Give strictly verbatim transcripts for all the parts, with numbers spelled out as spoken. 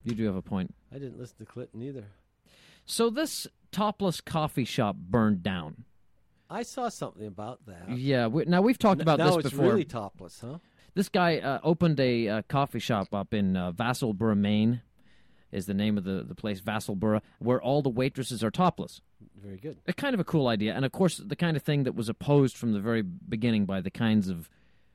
You do have a point. I didn't listen to Clinton either. So this topless coffee shop burned down. I saw something about that. Yeah. We, now, we've talked N- about now this it's before. really topless, huh? This guy uh, opened a uh, coffee shop up in uh, Vassalboro, Maine, is the name of the, the place, Vassalboro, where all the waitresses are topless. Very good. A kind of a cool idea. And, of course, the kind of thing that was opposed from the very beginning by the kinds of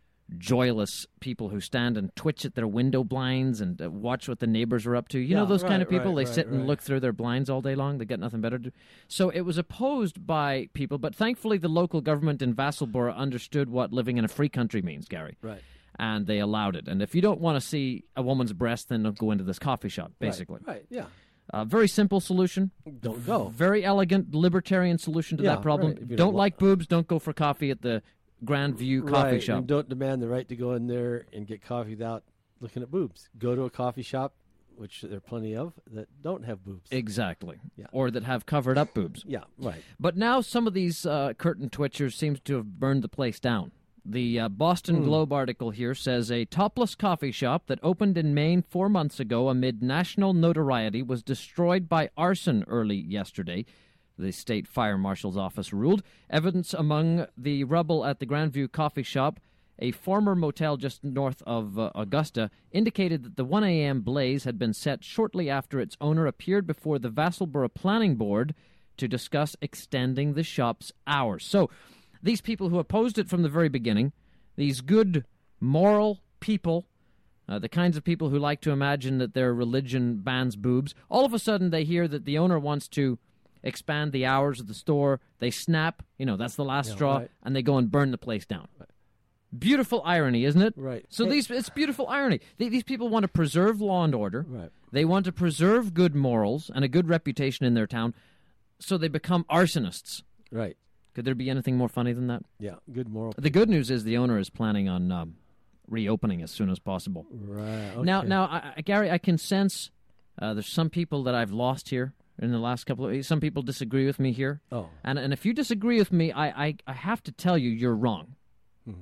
joyless people who stand and twitch at their window blinds and uh, watch what the neighbors are up to. You Yeah, know those right, kind of people? right, they sit right, and right. look through their blinds all day long. They got nothing better to do. So it was opposed by people, but thankfully the local government in Vassalboro understood what living in a free country means, Gary. Right. And they allowed it. And if you don't want to see a woman's breast, then don't go into this coffee shop, basically. Right, right, yeah. Uh, very simple solution. Don't go. Very elegant, libertarian solution to Yeah, that problem. right. If you Don't, don't like wa- boobs, don't go for coffee at the Grand View coffee right, shop. and don't demand the right to go in there and get coffee without looking at boobs. Go to a coffee shop, which there are plenty of, that don't have boobs. Exactly. Yeah. Or that have covered up boobs. Yeah, right. But now some of these uh, curtain twitchers seems to have burned the place down. The uh, Boston Hmm. Globe article here says a topless coffee shop that opened in Maine four months ago amid national notoriety was destroyed by arson early yesterday. The state fire marshal's office ruled. Evidence among the rubble at the Grandview coffee shop, a former motel just north of uh, Augusta, indicated that the one a.m. blaze had been set shortly after its owner appeared before the Vassalboro Planning Board to discuss extending the shop's hours. So these people who opposed it from the very beginning, these good, moral people, uh, the kinds of people who like to imagine that their religion bans boobs, all of a sudden they hear that the owner wants to expand the hours of the store. They snap, you know, that's the last Yeah, straw, right. and they go and burn the place down. Beautiful irony, isn't it? Right. So Hey- these it's beautiful irony. Th- These people want to preserve law and order. Right. They want to preserve good morals and a good reputation in their town, so they become arsonists. Right. Could there be anything more funny than that? Yeah, good moral. The good news is the owner is planning on um, reopening as soon as possible. Right. Okay. Now, now, I, I, Gary, I can sense uh, there's some people that I've lost here in the last couple of weeks. Some people disagree with me here. Oh. And and if you disagree with me, I, I, I have to tell you you're wrong. Mhm.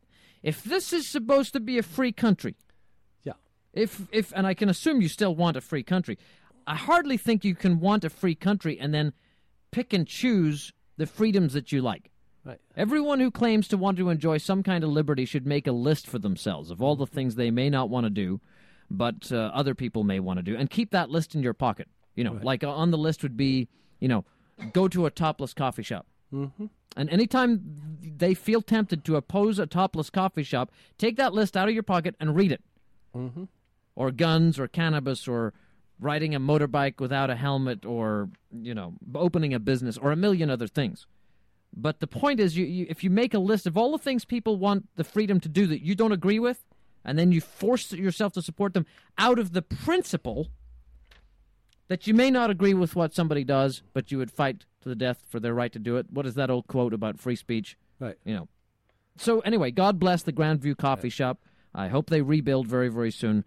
If this is supposed to be a free country, Yeah. if if and I can assume you still want a free country, I hardly think you can want a free country and then pick and choose the freedoms that you like. Right. Everyone who claims to want to enjoy some kind of liberty should make a list for themselves of all the things they may not want to do, but uh, other people may want to do, and keep that list in your pocket. You know, Right. like uh, on the list would be, you know, go to a topless coffee shop. Mm-hmm. And anytime they feel tempted to oppose a topless coffee shop, take that list out of your pocket and read it. Mm-hmm. Or guns, or cannabis, or riding a motorbike without a helmet, or, you know, opening a business, or a million other things. But the point is, you, you, if you make a list of all the things people want the freedom to do that you don't agree with, and then you force yourself to support them out of the principle that you may not agree with what somebody does, but you would fight to the death for their right to do it. What is that old quote about free speech? Right. You know. So anyway, God bless the Grandview Coffee Right. Shop. I hope they rebuild very, very soon,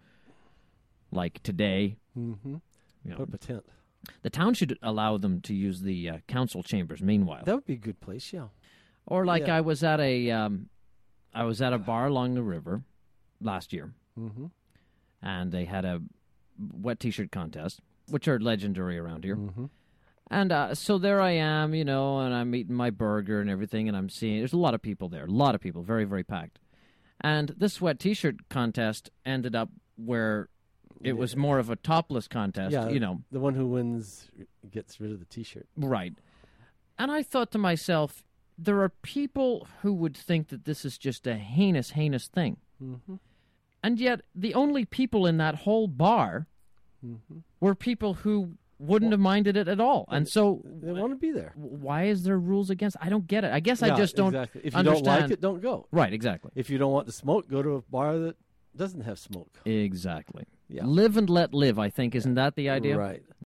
like today. Mm-hmm. You know. Put up a tent. The town should allow them to use the uh, council chambers. Meanwhile, That would be a good place, yeah. or like yeah. I was at a, um, I was at a bar along the river last year, Mm-hmm. and they had a wet T-shirt contest, which are legendary around here. Mm-hmm. And uh, so there I am, you know, and I'm eating my burger and everything, and I'm seeing there's a lot of people there, a lot of people, very, very packed. And this wet T-shirt contest ended up where it was more of a topless contest, Yeah, you know. the one who wins gets rid of the T-shirt. Right. And I thought to myself, there are people who would think that this is just a heinous, heinous thing. Mm-hmm. And yet the only people in that whole bar Mm-hmm. were people who wouldn't have minded it at all. And so They want to be there. why is there rules against? I don't get it. I guess I Yeah, just don't exactly. If you understand. don't like it, don't go. Right, exactly. If you don't want to smoke, go to a bar that doesn't have smoke. Exactly. Yeah. Live and let live, I think. Isn't that the idea? Right.